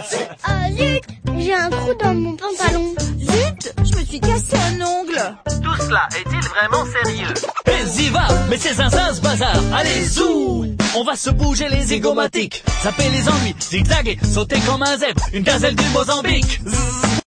Zut, j'ai un trou dans mon pantalon. Zut, je me suis cassé un ongle. Tout cela est-il vraiment sérieux? Et Ziva, mais c'est un ce bazar. Allez, zou! On va se bouger les zygomatiques, zapper les ennuis, zigzaguer, sauter comme un zèbre, une gazelle du Mozambique. Zzz.